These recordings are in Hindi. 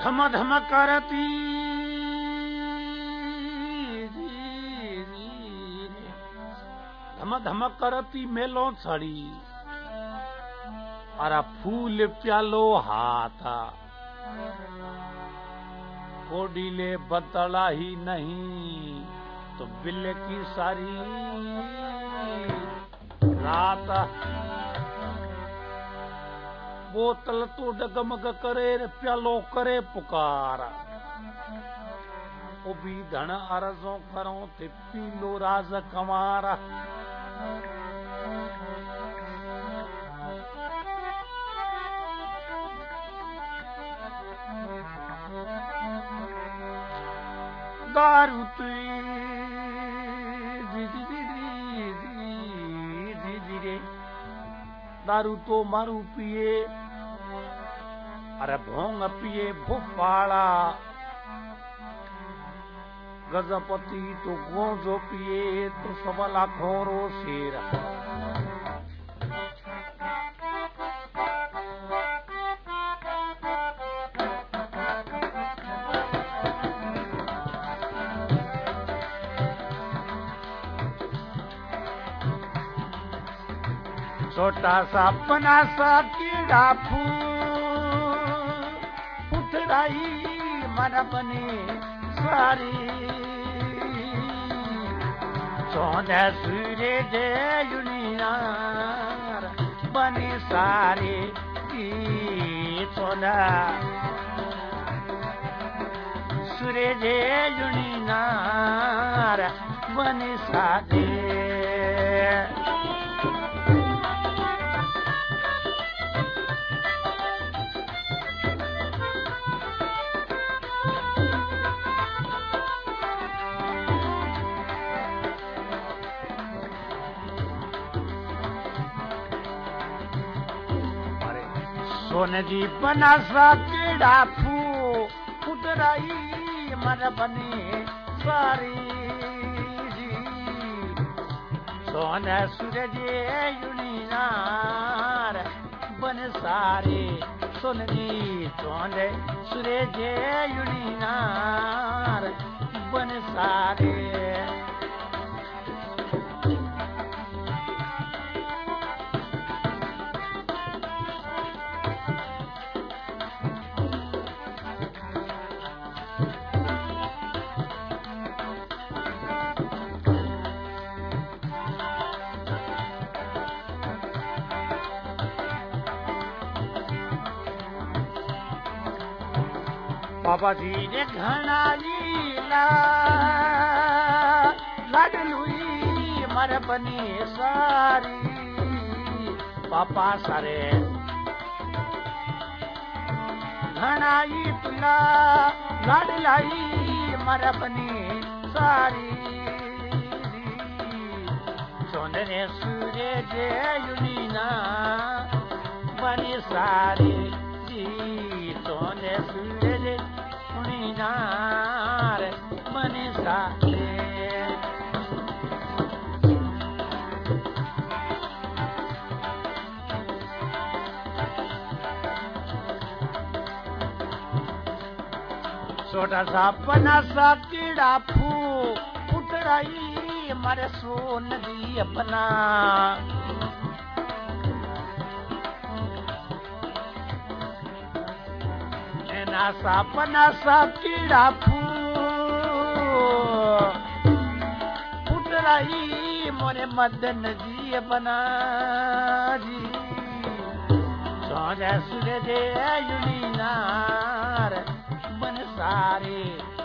धम धम करती धम धम करती मेलो छड़ी अरा फूल प्यालो हाथा कोडीले बदला ही नहीं तो बिल की सारी रात बोतल तो डगमग करे प्यालो करे पुकारा ओ भी धन अरजों करो ते पीलो राज कमारा दारू दारू तो मारू पिए अरे भोंग पिए भोपाला गजपति तो गोंजो पिए तो सबला खोरो शेर छोटा सा अपना सा कीड़ा फुटराई मन बने सारी सोने सूर्य दे युनियार बने सारे सोना सूर्य दे युनियार बने सारे सोने जी बना सा कीड़ा फुटराई मन बने सारी सोने सूरज युनिनार बन सारे सोने जी सोने सूरज युनिनार बन सारे बाबा जी ने घना लीला लाडलुई मर बनी सारी पापा सारे घनाई तुला लाडलाई मर बनी सारी सोने सूर्य जे युनिना बनी सारी सोने सूर्य नार बने सारे छोटा सा पना सा कीड़ा फुटराई मर सोन दी अपना नासा पनासा कीड़ा फुटराई मोरे मदन जी बना जी सोने सूरज युनिनार बन सारे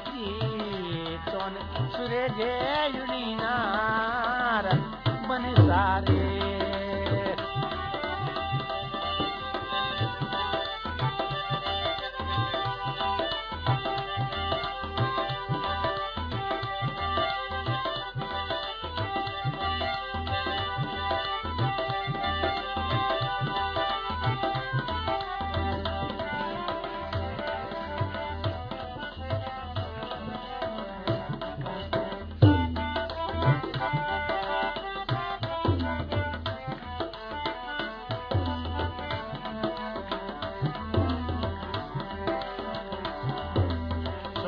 सोने सूरज युनिनार बन सारे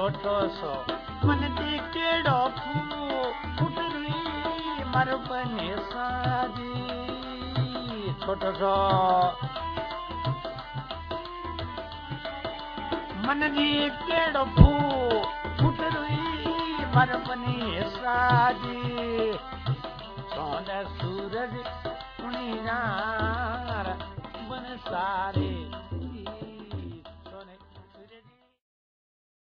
छोटो सो मन जी केड़ो फूट रुई मर बने साजी छोटो सो मन जी केड़ो फूट रुई मर बने साजी सोन सूरज उणी